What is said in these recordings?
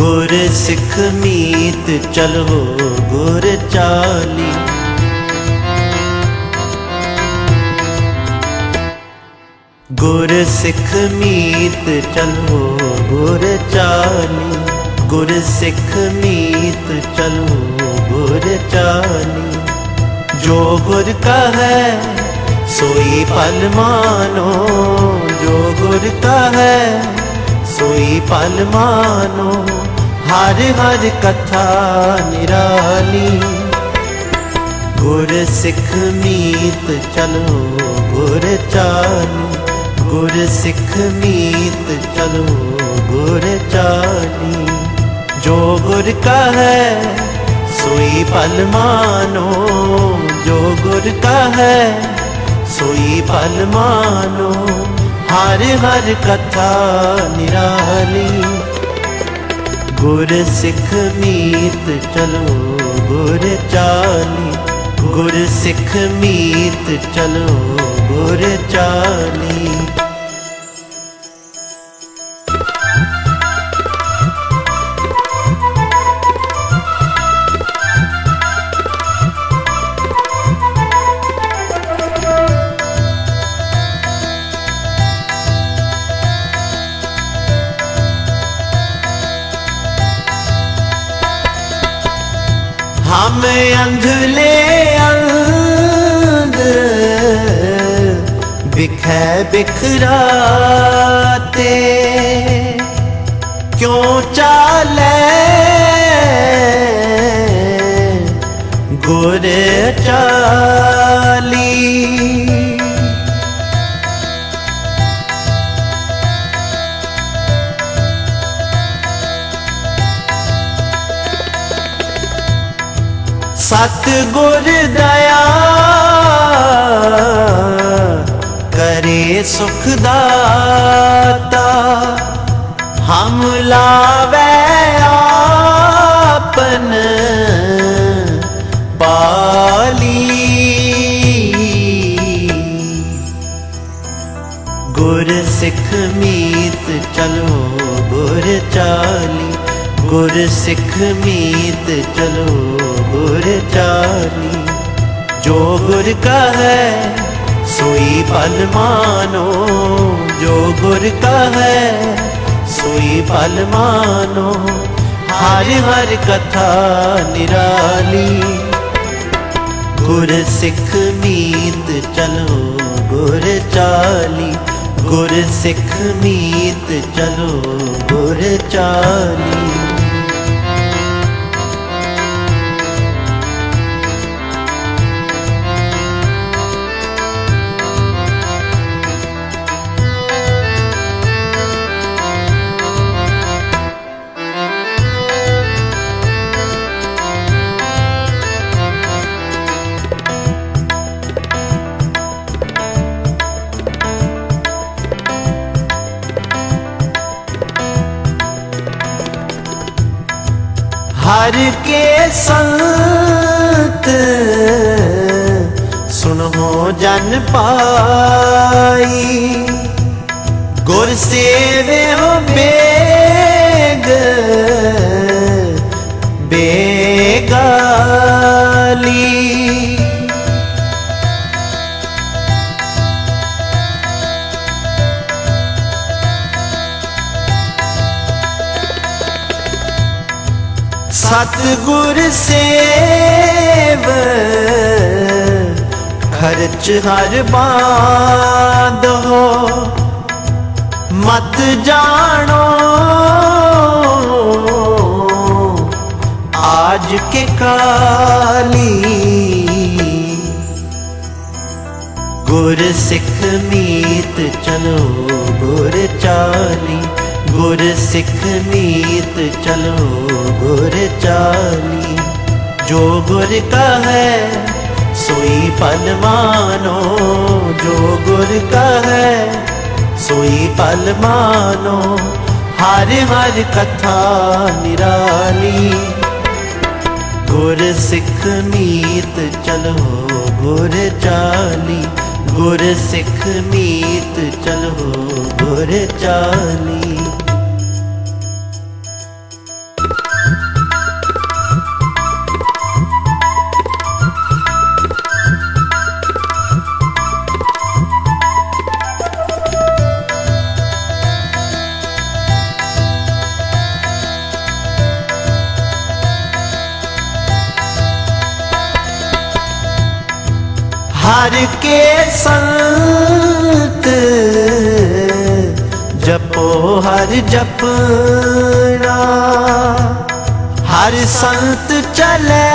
गुर सिख मीत चलो गुर चाली। गुर सिख मीत चलो गुर चाली। गुर सिख मीत चलो गुर चाली। जो गुर का है सोई पल मानो। जो गुर का है सोई पल मानो। हर हर कथा निराली। गुर सिख मीत चलो गुर चाली। गुर सिख मीत चलो गुर चाली। जो गुर का है सोई पल मानो। जो गुर का है सोई पल मानो। हर हर कथा निराली। गुर सिख मीत चलो गुर चाली। गुर सिख मीत चलो गुर चाली। हम अंधले अंध बिखै बिखराते। क्यों चाले गुर चाली। सतगुर दया करे सुखदाता। हम लावे आपन पाली। गुर सिख मीत चलो गुर चाली। गुर सिख मीत चलो गुर चाली। जो गुर का है सोई पल मानो। जो गुर का है सोई पल मानो। हर हर कथा निराली। गुर सिख मीत चलो गुर चाली। गुर सिख मीत चलो गुर चाली। हर के संत सुनो जन पाई। गुर सेवे हो बेग बेगाली। सतगुर सेव खर्च हर बांध हो। मत जानो आज के काली। गुर सिख मीत चलो गुर चाली। गुर सिख मीत चलो गुर चाली। जो गुर का है सोई पल मानो। जो गुर का है सोई पल मानो। हर हर कथा निराली। गुर सिख मीत चलो गुर चाली। गुर सिख मीत चलो गुर चाली। हर के संत जपो हर जपना, हर संत चले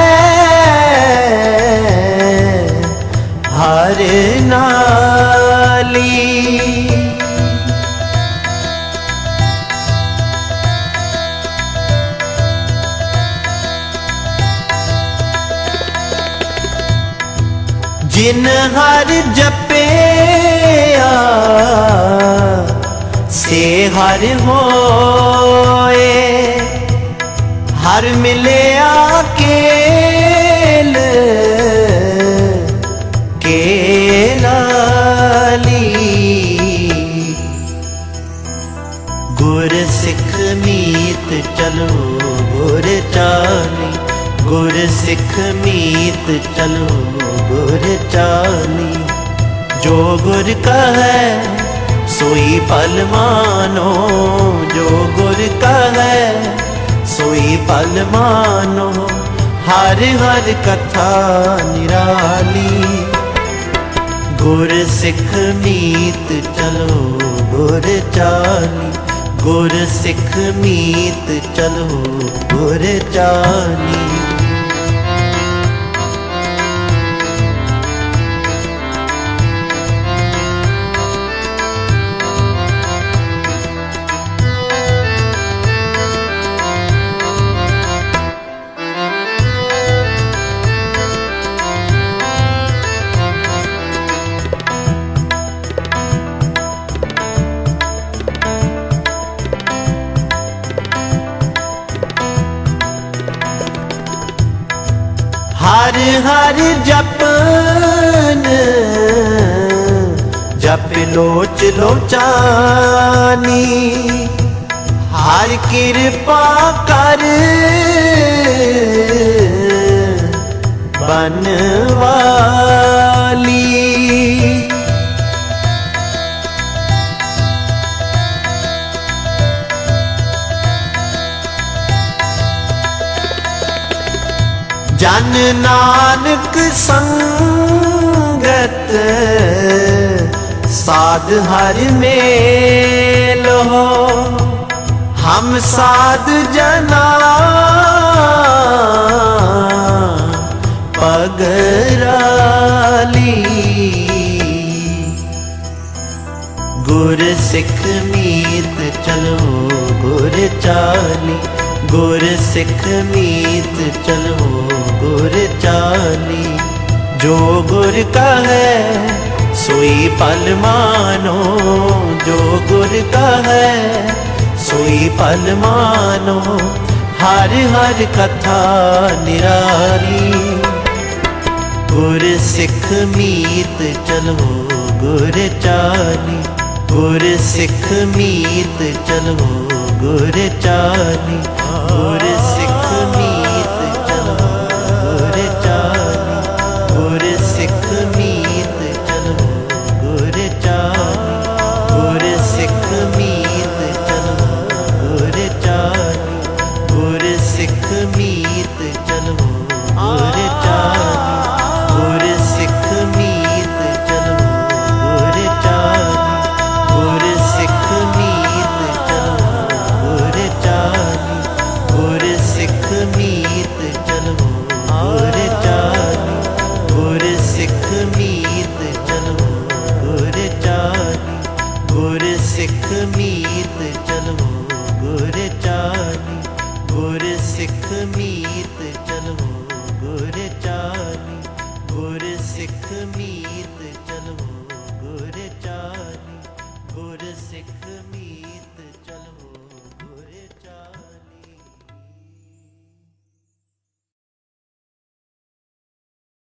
हर नाली। जिन हर जपिया से हर होए, हर मिले आकेल केलाली। गुर सिख मीत चलो गुर चाली, गुर सिख मीत चलो गुर चाली। जो गुर कहे सोई पल मानो, जो गुर कहे सोई पल मानो। हर हर कथा निराली। गुर सिख मीत चलो गुर चाली, गुर सिख मीत चलो गुर चाली। हर हर जपन जप लोच लोचानी, हर कृपा कर बनवाली। जन नानक संगत साध हर मेलो, हम साध जना पगराली। गुर सिख मीत चलो गुर चाली, गुर सिख मीत चलो गुर चाली। जो गुर कहे सोई पल मानो, जो गुर कहे सोई पल मानो। हर हर कथा निराली। गुर सिख मीत चलो गुर चाली, गुर सिख मीत चलो गुर चाली। गुर सिख मीत चलो गुर चाली, गुर सिख मीत चलो गुर चाली। गुर सिख मीत चलो गुर चाली, गुर सिख मीत चलो गुर चाली। गुर सिख मीत चलो गुर चाली, गुर सिख मीत चलो गुर चाली। गुर सिख मीत चलो गुर चाली, गुर सिख मीत चलो गुर चाली। गुर सिख मीत चलो गुर चाली, गुर सिख मीत चलो गुर चाली। गुर सिख मीत